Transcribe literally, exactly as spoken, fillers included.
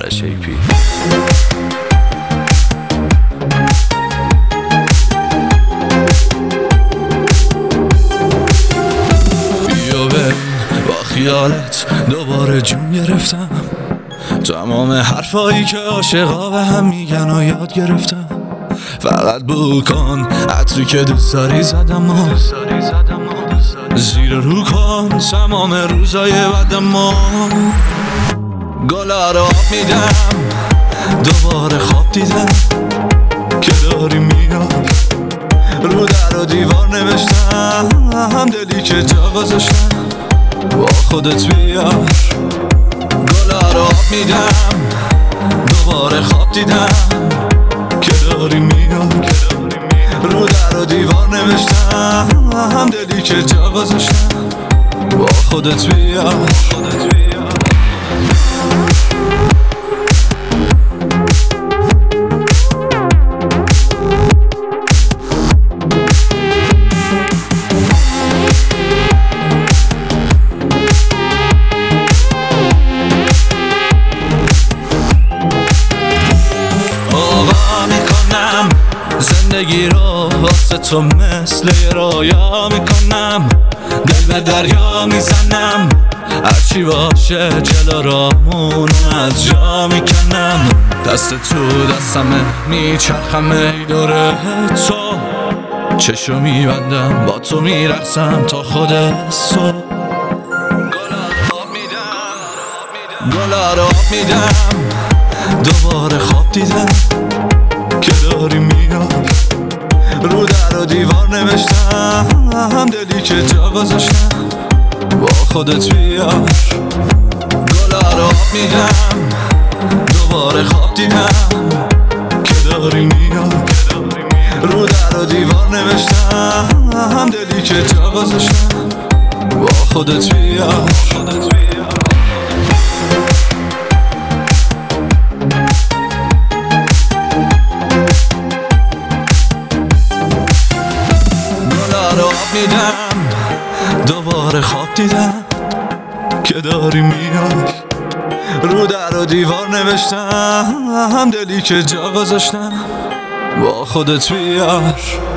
داش ای پی. بیا به با خیالت دوباره جون گرفتم، تمام حرفایی که عاشقا به هم میگن و یاد گرفتم. فقط بو کن عطری که دوست داری زدم و زیر رو کن تمام روزای بعدم و گلا رو آب میدم. دوباره خواب دیدم که داری میاد، رو در و دیوار نوشتم دلی که جا گذاشتم با خودت بیار. گلا رو آب میدم. دوباره خواب دیدم که داری میاد، رو در و دیوار نوشتم دلی که جا گذاشتم با خودت بیار. زندگی رو واسه تو مثل یه رویا میکنم، دل به دریا میزنم، هرچی باشه جلو رامون از جا میکنم. دست تو دستمه میچرخم ای دوره تو، چشو میبندم با تو میرقصم تا خود صبح. گلا رو آب میدم. دوباره خواب دیدم که داری میاد، رو در و دیوار نوشتم دلی که جا گذاشتم با خودت بیار. گلا رو آب میدم. دوباره خواب دیدم که داری میاد، رو در و دیوار نوشتم دلی که جا گذاشتم با خودت بیار. میدم. دوباره خواب دیدم که داری میاد، رو در و دیوار نوشتم دلی که جا گذاشتم با خودت بیار.